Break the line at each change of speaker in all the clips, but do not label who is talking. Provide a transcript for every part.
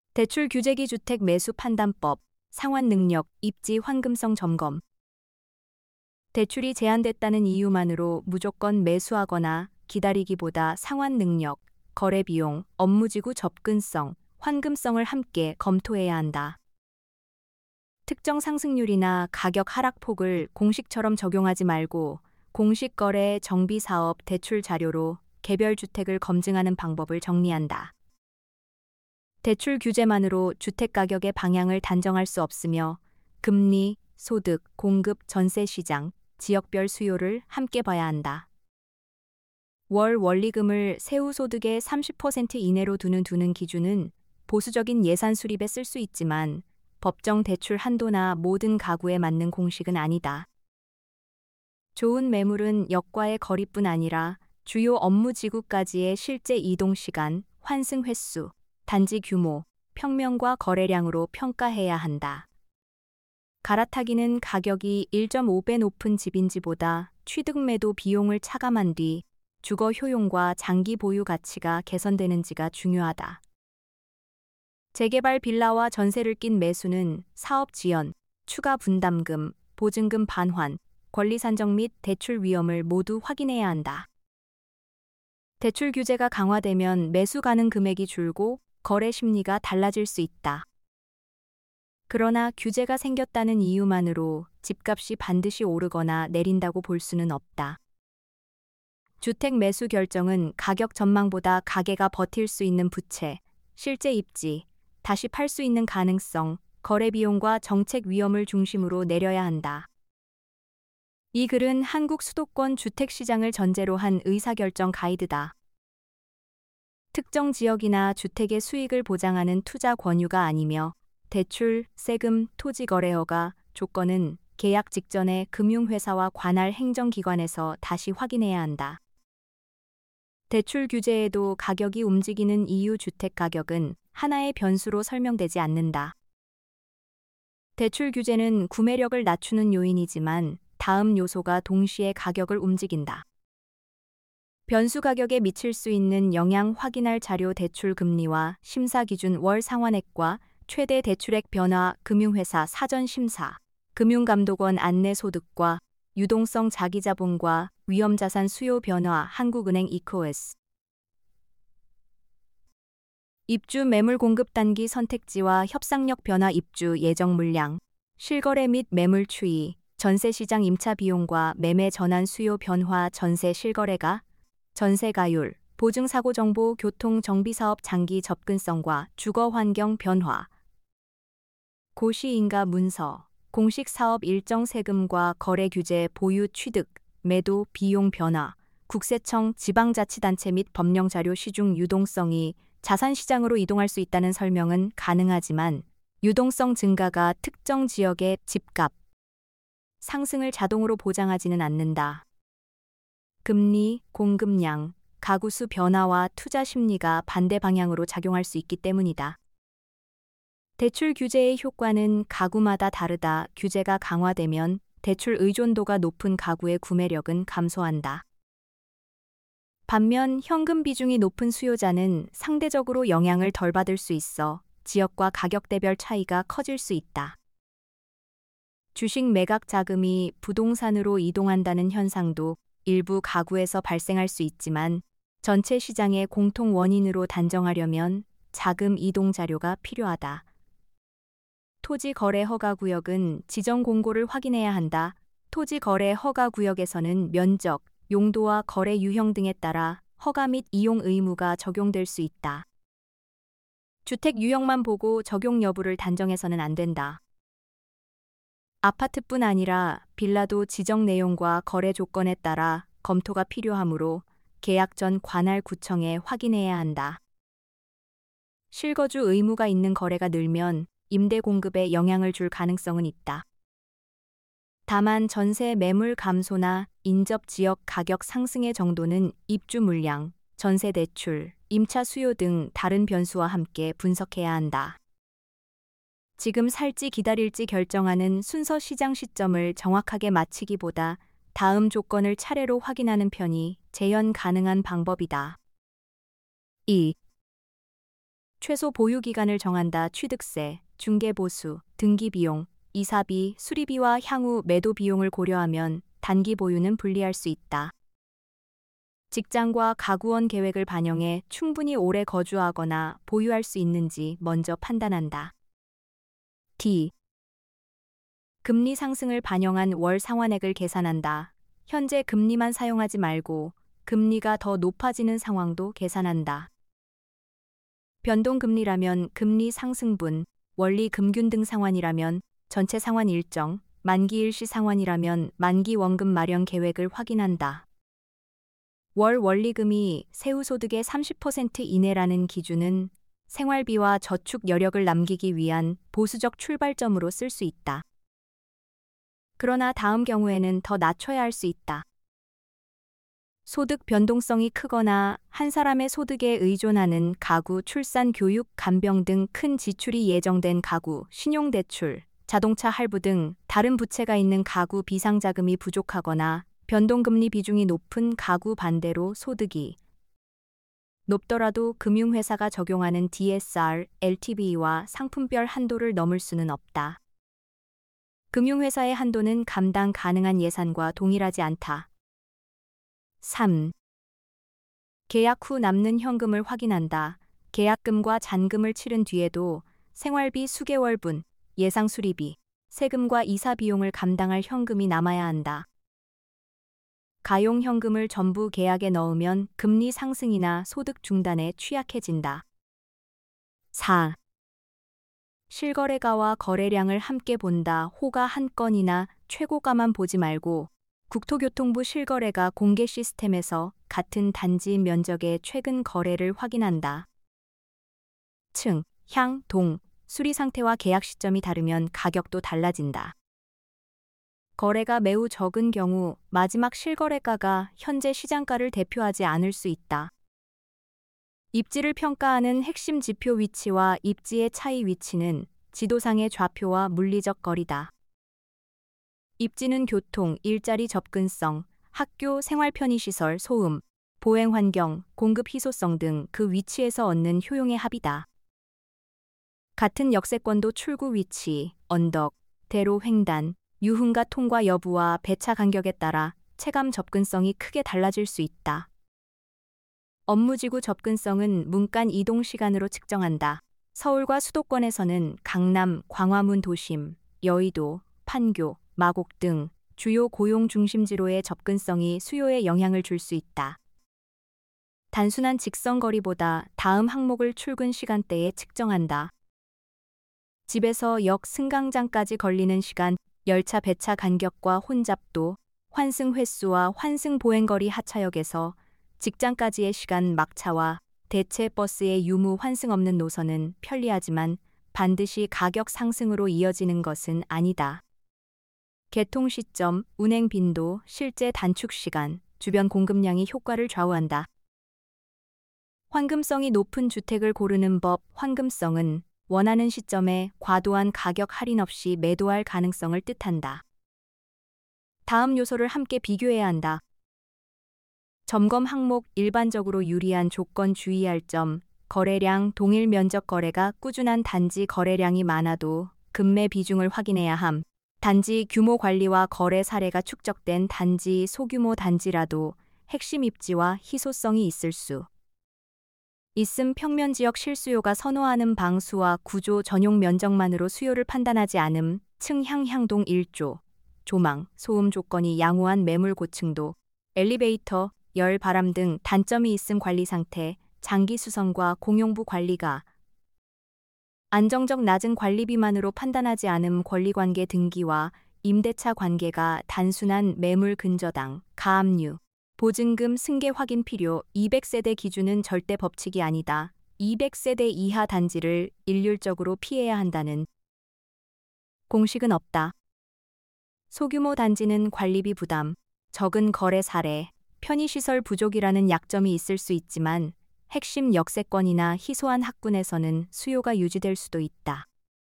대출 규제기 주택 매수 판단법, 상환 능력, 입지 환금성 점검. 대출이 제한됐다는 이유만으로 무조건 매수하거나 기다리기보다 상환 능력, 거래 비용, 업무지구 접근성, 환금성을 함께 검토해야 한다. 특정 상승률이나 가격 하락폭을 공식처럼 적용하지 말고 공식 거래 정비 사업 대출 자료로 개별 주택을 검증하는 방법을 정리한다. 대출 규제만으로 주택 가격의 방향을 단정할 수 없으며 금리, 소득, 공급, 전세 시장, 지역별 수요를 함께 봐야 한다. 월 원리금을 세후 소득의 30% 이내로 두는 기준은 보수적인 예산 수립에 쓸 수 있지만 법정 대출 한도나 모든 가구에 맞는 공식은 아니다. 좋은 매물은 역과의 거리뿐 아니라 주요 업무 지구까지의 실제 이동 시간, 환승 횟수, 단지 규모, 평면과 거래량으로 평가해야 한다. 갈아타기는 가격이 1.5배 높은 집인지보다 취득 매도 비용을 차감한 뒤 주거 효용과 장기 보유 가치가 개선되는지가 중요하다. 재개발 빌라와 전세를 낀 매수는 사업 지연, 추가 분담금, 보증금 반환, 권리 산정 및 대출 위험을 모두 확인해야 한다. 대출 규제가 강화되면 매수 가능 금액이 줄고 거래 심리가 달라질 수 있다. 그러나 규제가 생겼다는 이유만으로 집값이 반드시 오르거나 내린다고 볼 수는 없다. 주택 매수 결정은 가격 전망보다 가계가 버틸 수 있는 부채, 실제 입지, 다시 팔 수 있는 가능성, 거래 비용과 정책 위험을 중심으로 내려야 한다. 이 글은 한국 수도권 주택 시장을 전제로 한 의사결정 가이드다. 특정 지역이나 주택의 수익을 보장하는 투자 권유가 아니며 대출, 세금, 토지 거래 허가, 조건은 계약 직전에 금융회사와 관할 행정기관에서 다시 확인해야 한다. 대출 규제에도 가격이 움직이는 이유 주택 가격은 하나의 변수로 설명되지 않는다. 대출 규제는 구매력을 낮추는 요인이지만 다음 요소가 동시에 가격을 움직인다. 변수 가격에 미칠 수 있는 영향 확인할 자료 대출 금리와 심사 기준 월 상환액과 최대 대출액 변화 금융회사 사전 심사, 금융감독원 안내 소득과 유동성 자기자본과 위험자산 수요 변화 한국은행 이코에스. 입주 매물 공급 단기 선택지와 협상력 변화 입주 예정 물량, 실거래 및 매물 추이, 전세 시장 임차 비용과 매매 전환 수요 변화 전세 실거래가, 전세 가율, 보증 사고 정보 교통 정비 사업 장기 접근성과 주거 환경 변화, 고시 인가 문서, 공식 사업 일정 세금과 거래 규제 보유 취득, 매도 비용 변화, 국세청 지방자치단체 및 법령 자료 시중 유동성이 자산시장으로 이동할 수 있다는 설명은 가능하지만 유동성 증가가 특정 지역의 집값 상승을 자동으로 보장하지는 않는다. 금리, 공급량, 가구수 변화와 투자 심리가 반대 방향으로 작용할 수 있기 때문이다. 대출 규제의 효과는 가구마다 다르다. 규제가 강화되면 대출 의존도가 높은 가구의 구매력은 감소한다. 반면 현금 비중이 높은 수요자는 상대적으로 영향을 덜 받을 수 있어 지역과 가격대별 차이가 커질 수 있다. 주식 매각 자금이 부동산으로 이동한다는 현상도 일부 가구에서 발생할 수 있지만 전체 시장의 공통 원인으로 단정하려면 자금 이동 자료가 필요하다. 토지 거래 허가 구역은 지정 공고를 확인해야 한다. 토지 거래 허가 구역에서는 면적, 용도와 거래 유형 등에 따라 허가 및 이용 의무가 적용될 수 있다. 주택 유형만 보고 적용 여부를 단정해서는 안 된다. 아파트뿐 아니라 빌라도 지정 내용과 거래 조건에 따라 검토가 필요하므로 계약 전 관할 구청에 확인해야 한다. 실거주 의무가 있는 거래가 늘면 임대 공급에 영향을 줄 가능성은 있다. 다만 전세 매물 감소나 인접 지역 가격 상승의 정도는 입주 물량, 전세 대출, 임차 수요 등 다른 변수와 함께 분석해야 한다. 지금 살지 기다릴지 결정하는 순서 시장 시점을 정확하게 맞히기보다 다음 조건을 차례로 확인하는 편이 재현 가능한 방법이다. 2. 최소 보유 기간을 정한다. 취득세, 중개보수, 등기비용, 이사비, 수리비와 향후 매도 비용을 고려하면 단기 보유는 분리할 수 있다. 직장과 가구원 계획을 반영해 충분히 오래 거주하거나 보유할 수 있는지 먼저 판단한다. D. 금리 상승을 반영한 월 상환액을 계산한다. 현재 금리만 사용하지 말고 금리가 더 높아지는 상황도 계산한다. 변동금리라면 금리 상승분, 원리 금균 등 상환이라면 전체 상환 일정, 만기 일시 상환이라면 만기 원금 마련 계획을 확인한다. 월 원리금이 세후소득의 30% 이내라는 기준은 생활비와 저축 여력을 남기기 위한 보수적 출발점으로 쓸 수 있다. 그러나 다음 경우에는 더 낮춰야 할 수 있다. 소득 변동성이 크거나 한 사람의 소득에 의존하는 가구, 출산, 교육, 간병 등 큰 지출이 예정된 가구, 신용대출, 자동차 할부 등 다른 부채가 있는 가구 비상자금이 부족하거나 변동금리 비중이 높은 가구 반대로 소득이 높더라도 금융회사가 적용하는 DSR, LTV와 상품별 한도를 넘을 수는 없다. 금융회사의 한도는 감당 가능한 예산과 동일하지 않다. 3. 계약 후 남는 현금을 확인한다. 계약금과 잔금을 치른 뒤에도 생활비 수개월분, 예상 수리비, 세금과 이사 비용을 감당할 현금이 남아야 한다. 가용 현금을 전부 계약에 넣으면 금리 상승이나 소득 중단에 취약해진다. 4. 실거래가와 거래량을 함께 본다. 호가 한 건이나 최고가만 보지 말고 국토교통부 실거래가 공개 시스템에서 같은 단지 면적의 최근 거래를 확인한다. 층, 향, 동, 수리 상태와 계약 시점이 다르면 가격도 달라진다. 거래가 매우 적은 경우 마지막 실거래가가 현재 시장가를 대표하지 않을 수 있다. 입지를 평가하는 핵심 지표 위치와 입지의 차이. 위치는 지도상의 좌표와 물리적 거리다. 입지는 교통, 일자리 접근성, 학교, 생활 편의시설, 소음, 보행 환경, 공급 희소성 등 그 위치에서 얻는 효용의 합이다. 같은 역세권도 출구 위치, 언덕, 대로 횡단, 유흥가 통과 여부와 배차 간격에 따라 체감 접근성이 크게 달라질 수 있다. 업무지구 접근성은 문간 이동 시간으로 측정한다. 서울과 수도권에서는 강남, 광화문 도심, 여의도, 판교, 마곡 등 주요 고용 중심지로의 접근성이 수요에 영향을 줄 수 있다. 단순한 직선 거리보다 다음 항목을 출근 시간대에 측정한다. 집에서 역 승강장까지 걸리는 시간, 열차 배차 간격과 혼잡도, 환승 횟수와 환승 보행거리. 하차역에서 직장까지의 시간, 막차와 대체 버스의 유무 환승 없는 노선은 편리하지만 반드시 가격 상승으로 이어지는 것은 아니다. 개통 시점, 운행 빈도, 실제 단축 시간, 주변 공급량이 효과를 좌우한다. 환금성이 높은 주택을 고르는 법. 환금성은 원하는 시점에 과도한 가격 할인 없이 매도할 가능성을 뜻한다. 다음 요소를 함께 비교해야 한다. 점검 항목. 일반적으로 유리한 조건. 주의할 점. 거래량, 동일 면적 거래가 꾸준한 단지. 거래량이 많아도 금매 비중을 확인해야 함. 단지 규모 관리와 거래 사례가 축적된 단지. 소규모 단지라도 핵심 입지와 희소성이 있을 수 있음. 평면 지역 실수요가 선호하는 방수와 구조 전용 면적만으로 수요를 판단하지 않음. 층, 향, 향동, 일조, 조망, 소음 조건이 양호한 매물 고층도, 엘리베이터, 열, 바람 등 단점이 있음. 관리 상태, 장기 수선과 공용부 관리가 안정적 낮은 관리비만으로 판단하지 않음. 권리관계 등기와 임대차 관계가 단순한 매물 근저당, 가압류, 보증금 승계 확인 필요. 200세대 기준은 절대 법칙이 아니다. 200세대 이하 단지를 일률적으로 피해야 한다는 공식은 없다. 소규모 단지는 관리비 부담, 적은 거래 사례, 편의시설 부족이라는 약점이 있을 수 있지만 핵심 역세권이나 희소한 학군에서는 수요가 유지될 수도 있다.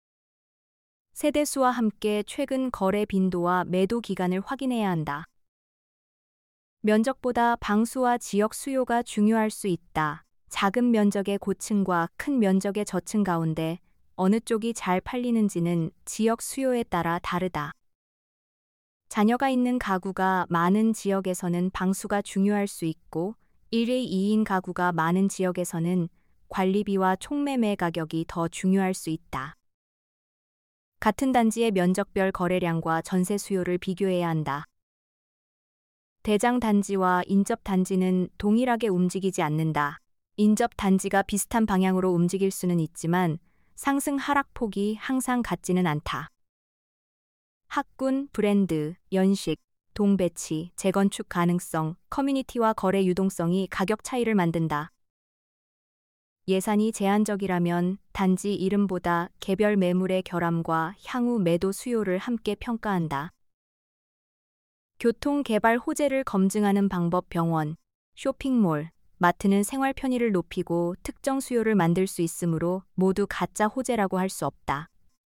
세대수와 함께 최근 거래 빈도와 매도 기간을 확인해야 한다. 면적보다 방수와 지역 수요가 중요할 수 있다. 작은 면적의 고층과 큰 면적의 저층 가운데 어느 쪽이 잘 팔리는지는 지역 수요에 따라 다르다. 자녀가 있는 가구가 많은 지역에서는 방수가 중요할 수 있고 1의 2인 가구가 많은 지역에서는 관리비와 총매매 가격이 더 중요할 수 있다. 같은 단지의 면적별 거래량과 전세 수요를 비교해야 한다. 대장 단지와 인접 단지는 동일하게 움직이지 않는다. 인접 단지가 비슷한 방향으로 움직일 수는 있지만 상승 하락폭이 항상 같지는 않다. 학군, 브랜드, 연식, 동배치, 재건축 가능성, 커뮤니티와 거래 유동성이 가격 차이를 만든다. 예산이 제한적이라면 단지 이름보다 개별 매물의 결함과 향후 매도 수요를 함께 평가한다. 교통 개발 호재를 검증하는 방법. 병원, 쇼핑몰, 마트는 생활 편의를 높이고 특정 수요를 만들 수 있으므로 모두 가짜 호재라고 할 수 없다.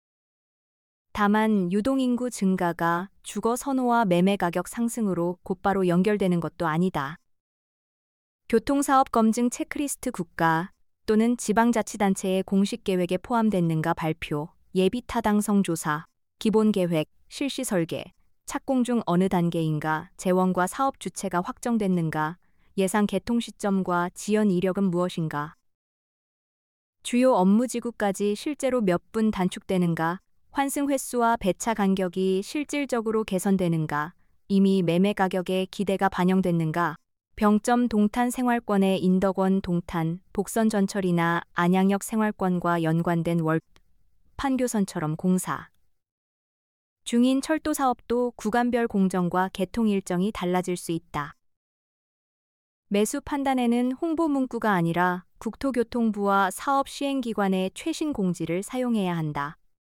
다만 유동인구 증가가 주거 선호와 매매 가격 상승으로 곧바로 연결되는 것도 아니다. 교통사업 검증 체크리스트 국가 또는 지방자치단체의 공식 계획에 포함됐는가 발표, 예비 타당성 조사, 기본 계획, 실시 설계, 착공 중 어느 단계인가, 재원과 사업 주체가 확정됐는가, 예상 개통 시점과 지연 이력은 무엇인가, 주요 업무 지구까지 실제로 몇 분 단축되는가, 환승 횟수와 배차 간격이 실질적으로 개선되는가, 이미 매매 가격에 기대가 반영됐는가, 병점 동탄 생활권의 인덕원 동탄, 복선 전철이나 안양역 생활권과 연관된 월, 판교선처럼 공사 중인 철도 사업도 구간별 공정과 개통 일정이 달라질 수 있다. 매수 판단에는 홍보 문구가 아니라 국토교통부와 사업 시행기관의 최신 공지를 사용해야 한다.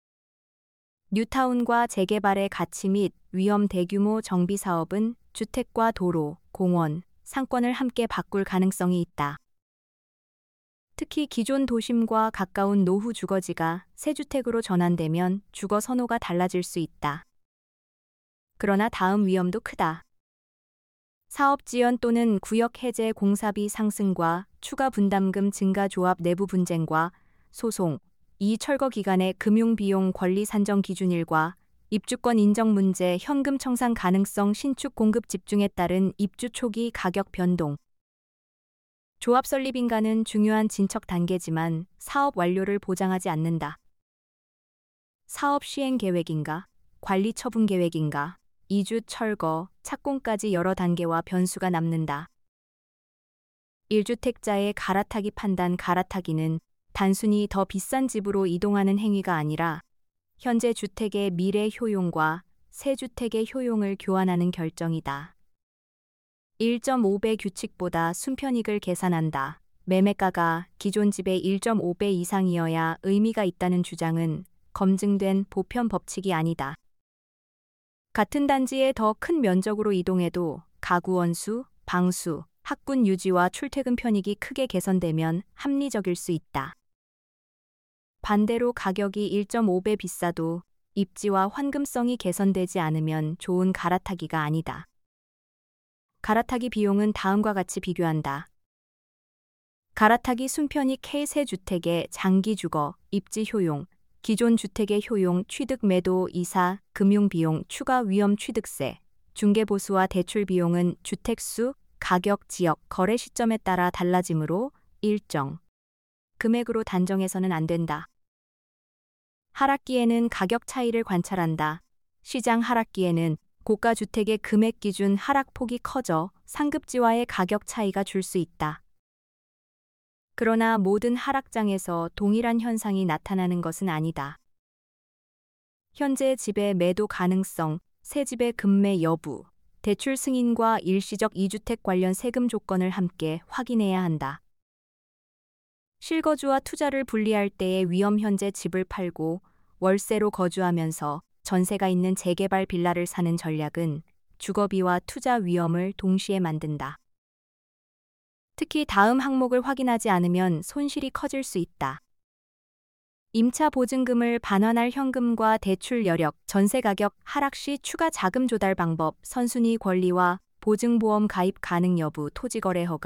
뉴타운과 재개발의 가치 및 위험 대규모 정비 사업은 주택과 도로, 공원, 상권을 함께 바꿀 가능성이 있다. 특히 기존 도심과 가까운 노후 주거지가 새 주택으로 전환되면 주거 선호가 달라질 수 있다. 그러나 다음 위험도 크다. 사업 지연 또는 구역 해제 공사비 상승과 추가 분담금 증가 조합 내부 분쟁과 소송, 이 철거 기간의 금융비용 권리 산정 기준일과 입주권 인정 문제 현금 청산 가능성 신축 공급 집중에 따른 입주 초기 가격 변동. 조합 설립 인가는 중요한 진척 단계지만 사업 완료를 보장하지 않는다. 사업 시행 계획인가, 관리 처분 계획인가, 이주 철거, 착공까지 여러 단계와 변수가 남는다. 1주택자의 갈아타기 판단. 갈아타기는 단순히 더 비싼 집으로 이동하는 행위가 아니라 현재 주택의 미래 효용과 새 주택의 효용을 교환하는 결정이다. 1.5배 규칙보다 순편익을 계산한다. 매매가가 기존 집의 1.5배 이상이어야 의미가 있다는 주장은 검증된 보편 법칙이 아니다. 같은 단지에 더 큰 면적으로 이동해도 가구 원수, 방수, 학군 유지와 출퇴근 편익이 크게 개선되면 합리적일 수 있다. 반대로 가격이 1.5배 비싸도 입지와 환금성이 개선되지 않으면 좋은 갈아타기가 아니다. 갈아타기 비용은 다음과 같이 비교한다. 갈아타기 순편익 K 새 주택의 장기 주거, 입지 효용, 기존 주택의 효용, 취득 매도, 이사, 금융비용, 추가 위험 취득세, 중개보수와 대출 비용은 주택수, 가격, 지역, 거래 시점에 따라 달라지므로 일정 금액으로 단정해서는 안 된다. 하락기에는 가격 차이를 관찰한다. 시장 하락기에는 고가 주택의 금액 기준 하락폭이 커져 상급지와의 가격 차이가 줄 수 있다. 그러나 모든 하락장에서 동일한 현상이 나타나는 것은 아니다. 현재 집의 매도 가능성, 새 집의 급매 여부, 대출 승인과 일시적 2주택 관련 세금 조건을 함께 확인해야 한다. 실거주와 투자를 분리할 때의 위험. 현재 집을 팔고 월세로 거주하면서 전세가 있는 재개발 빌라를 사는 전략은 주거비와 투자 위험을 동시에 만든다. 특히 다음 항목을 확인하지 않으면 손실이 커질 수 있다. 임차 보증금을 반환할 현금과 대출 여력, 전세 가격 하락 시 추가 자금 조달 방법, 선순위 권리와 보증보험 가입 가능 여부, 토지거래 허가,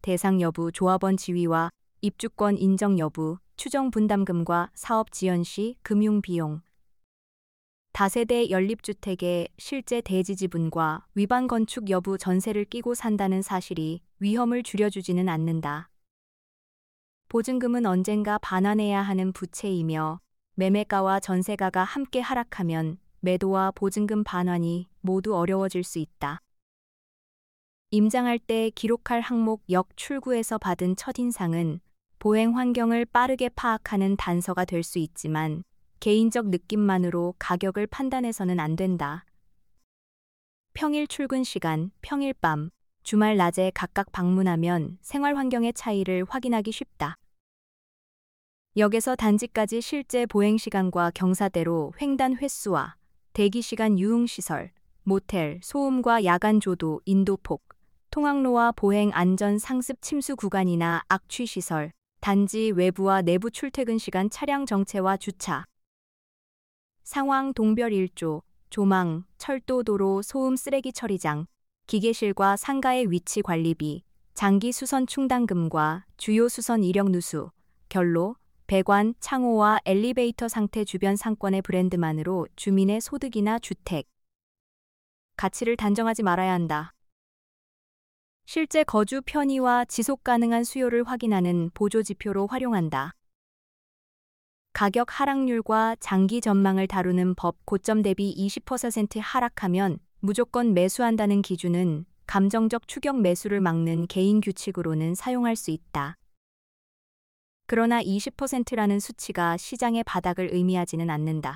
대상 여부, 조합원 지위와 입주권 인정 여부, 추정 분담금과 사업 지연 시 금융 비용. 다세대 연립주택의 실제 대지 지분과 위반 건축 여부 전세를 끼고 산다는 사실이 위험을 줄여주지는 않는다. 보증금은 언젠가 반환해야 하는 부채이며 매매가와 전세가가 함께 하락하면 매도와 보증금 반환이 모두 어려워질 수 있다. 임장할 때 기록할 항목 역 출구에서 받은 첫인상은 보행 환경을 빠르게 파악하는 단서가 될 수 있지만 개인적 느낌만으로 가격을 판단해서는 안 된다. 평일 출근 시간, 평일 밤, 주말 낮에 각각 방문하면 생활 환경의 차이를 확인하기 쉽다. 역에서 단지까지 실제 보행 시간과 경사대로 횡단 횟수와 대기 시간 유흥시설, 모텔, 소음과 야간 조도, 인도폭, 통학로와 보행 안전 상습 침수 구간이나 악취 시설, 단지 외부와 내부 출퇴근 시간 차량 정체와 주차, 상황 동별 1조, 조망, 철도 도로 소음 쓰레기 처리장, 기계실과 상가의 위치 관리비, 장기 수선 충당금과 주요 수선 이력 누수, 결로, 배관, 창호와 엘리베이터 상태 주변 상권의 브랜드만으로 주민의 소득이나 주택 가치를 단정하지 말아야 한다. 실제 거주 편의와 지속 가능한 수요를 확인하는 보조 지표로 활용한다. 가격 하락률과 장기 전망을 다루는 법 고점 대비 20% 하락하면 무조건 매수한다는 기준은 감정적 추격 매수를 막는 개인 규칙으로는 사용할 수 있다. 그러나 20%라는 수치가 시장의 바닥을 의미하지는 않는다.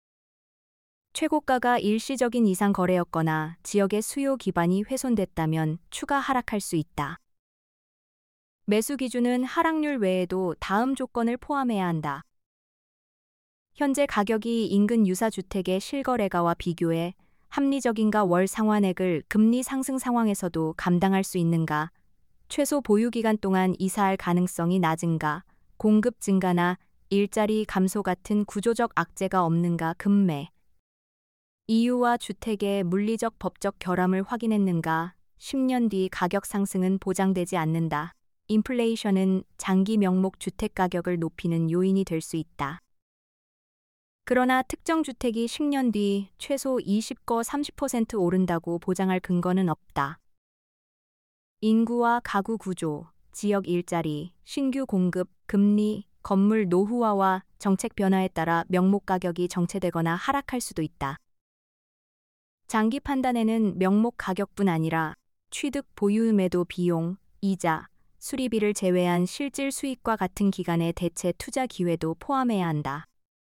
최고가가 일시적인 이상 거래였거나 지역의 수요 기반이 훼손됐다면 추가 하락할 수 있다. 매수 기준은 하락률 외에도 다음 조건을 포함해야 한다. 현재 가격이 인근 유사주택의 실거래가와 비교해 합리적인가, 월 상환액을 금리 상승 상황에서도 감당할 수 있는가, 최소 보유기간 동안 이사할 가능성이 낮은가, 공급 증가나 일자리 감소 같은 구조적 악재가 없는가, 급매, 이유와 주택의 물리적 법적 결함을 확인했는가, 10년 뒤 가격 상승은 보장되지 않는다. 인플레이션은 장기 명목 주택 가격을 높이는 요인이 될 수 있다. 그러나 특정 주택이 10년 뒤 최소 20거 30% 오른다고 보장할 근거는 없다. 인구와 가구 구조, 지역 일자리, 신규 공급, 금리, 건물 노후화와 정책 변화에 따라 명목 가격이 정체되거나 하락할 수도 있다. 장기 판단에는 명목 가격뿐 아니라 취득, 보유, 매도 비용, 이자, 수리비를 제외한 실질 수익과 같은 기간의 대체 투자 기회도 포함해야 한다.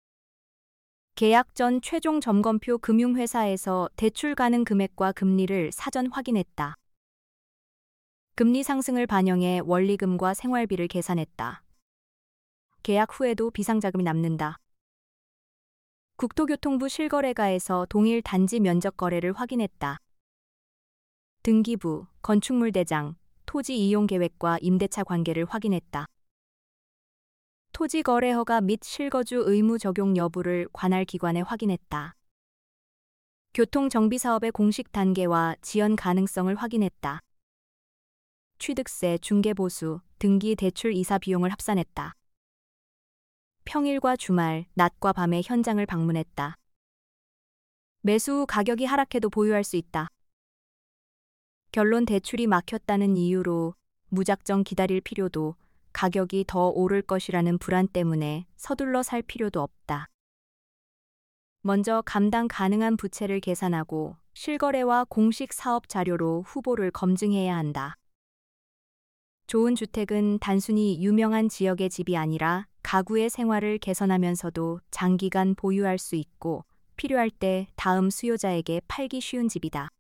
계약 전 최종 점검표 금융회사에서 대출 가능 금액과 금리를 사전 확인했다. 금리 상승을 반영해 원리금과 생활비를 계산했다. 계약 후에도 비상자금이 남는다. 국토교통부 실거래가에서 동일 단지 면적 거래를 확인했다. 등기부, 건축물 대장, 토지 이용 계획과 임대차 관계를 확인했다. 토지 거래 허가 및 실거주 의무 적용 여부를 관할 기관에 확인했다. 교통 정비 사업의 공식 단계와 지연 가능성을 확인했다. 취득세, 중개보수, 등기 대출 이사 비용을 합산했다. 평일과 주말, 낮과 밤에 현장을 방문했다. 매수 후 가격이 하락해도 보유할 수 있다. 결론, 대출이 막혔다는 이유로 무작정 기다릴 필요도, 가격이 더 오를 것이라는 불안 때문에 서둘러 살 필요도 없다. 먼저 감당 가능한 부채를 계산하고 실거래와 공식 사업 자료로 후보를 검증해야 한다. 좋은 주택은 단순히 유명한 지역의 집이 아니라 가구의 생활을 개선하면서도 장기간 보유할 수 있고 필요할 때 다음 수요자에게 팔기 쉬운 집이다.